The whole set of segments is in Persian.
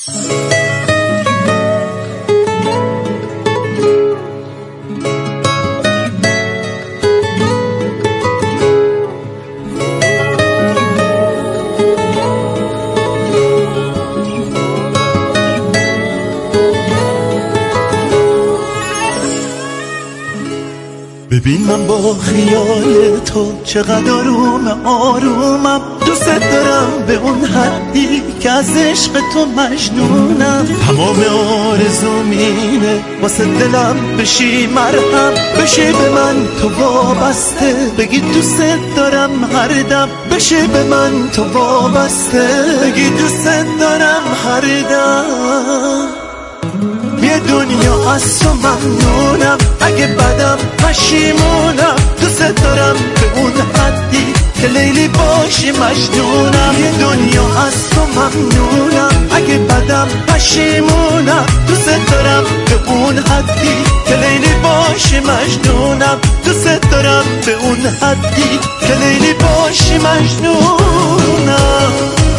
ببین من با خیال تو چقدر آرومم دوست دارم به اون حدی که از عشق تو مجنونم. تمام آرزوم اینه واسه دلم بشی مرهم، بشی به من تو وابسته، بگی دوست دارم هر دم، بشی به من تو وابسته، بگی دوست دارم هر دم. یه دنیا از تو ممنونم، اگه بدم پشیمونم، دوست دارم به اون حدی که لیلی باشی مجنونم. یه دنیا از تو ممنونم، اگه بدم پشیمونم، دوست دارم به اون حدی که لیلی باشی مجنونم، دوست دارم به اون حدی که لیلی باشی مجنونم.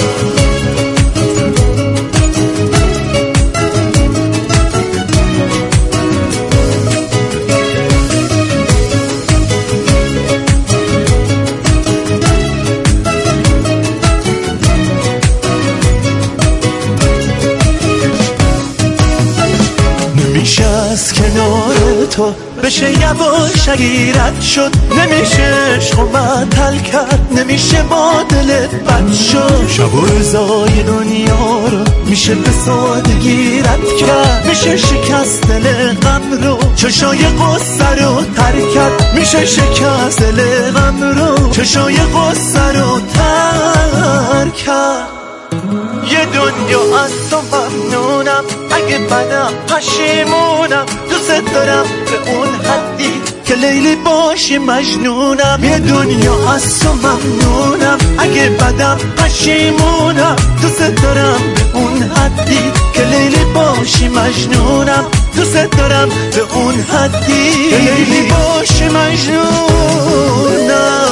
نمیشه از کنار تو بشه یواش اگیرت شد، نمیشه عشق و معطل کرد، نمیشه با دلت بد شد. شب و روزای دنیا رو میشه به سادگی رد کرد، میشه شکست دل غم رو، چشای غصه رو ترک کرد، میشه شکست دل غم رو، چشای غصه رو ترک کرد. یه دنیا از تو ممنونم، اگه بدم پشیمونم، دوست دارم به اون حدی که لیلی باشی مجنونم. یه دنیا از تو ممنونم، اگه بدم پشیمونم، دوست دارم به اون حدی که لیلی باشی مجنونم، دوست دارم به اون حدی که لیلی باشی مجنونم.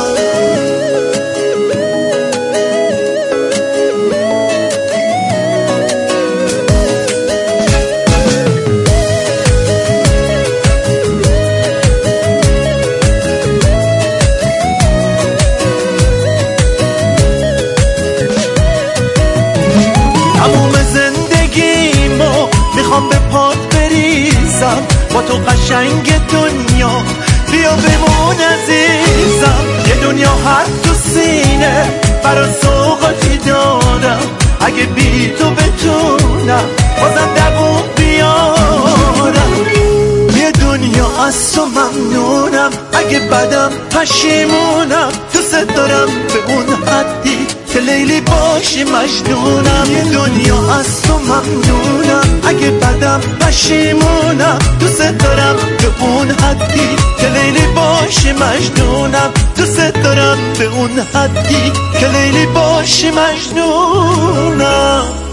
میخوام به پات بریزم، با تو قشنگ دنیا بیا بمون عزیزم. یه دنیا هر تو سینه برا سوقاتی دارم، اگه بی تو بتونم بازم دووم بیارم. یه دنیا از تو ممنونم، اگه بدم پشیمونم، دوست دارم به اون حدی که لیلی باشی مجنونم. یه دنیا از تو ممنونم، اگه بدم پشیمونم، دوست دارم به اون حدی که لیلی باشی مجنونم، دوست دارم به اون حدی که لیلی باشی مجنونم.